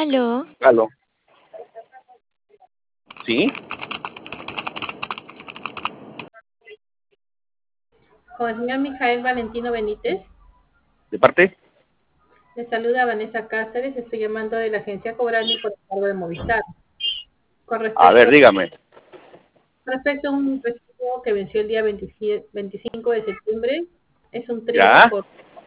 Aló, Aló. ¿Sí? Con el señor Mijael Valentino Benítez. ¿De parte? Le saluda Vanessa Cáceres, estoy llamando de la agencia Cobrani por el cargo de Movistar. Con A ver, respecto, dígame. respecto a un recibo que venció el día 25 de septiembre, es un trío ¿Ya? por...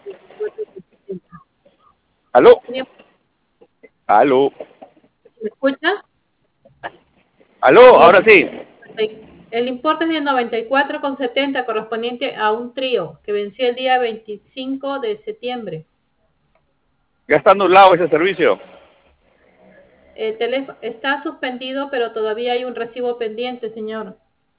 ¿Aló? ¿Me ¿Aló? escucha? ¿Aló? Ahora sí. El importe es de 94,70 correspondiente a un trío que venció el día 25 de septiembre. Ya está anulado ese servicio. El teléfono está suspendido, pero todavía hay un recibo pendiente, señor.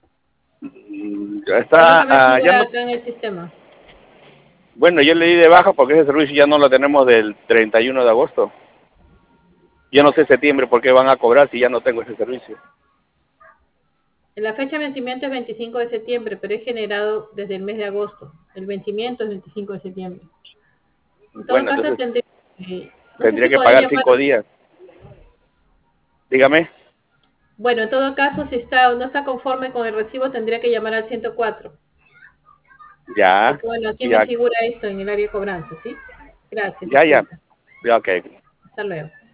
Ya Es lo que me está, ya figura no. acá en el sistema. Bueno, yo le di de baja porque ese servicio ya no lo tenemos del 31 de agosto. Yo no sé septiembre por qué van a cobrar si ya no tengo ese servicio. La fecha de vencimiento es 25 de septiembre, pero es generado desde el mes de agosto. El vencimiento es 25 de septiembre. En todo Bueno, caso, entonces tendría, no sé tendría si que podría pagar llamar. 5 días. Dígame. Bueno, en todo caso, si está o no está conforme con el recibo, tendría que llamar al 104. Ya, Porque bueno, aquí me ya, figura esto en el área de cobranza, ¿sí? Gracias, ya, ya. disculpe. Ya, ok. Hasta luego.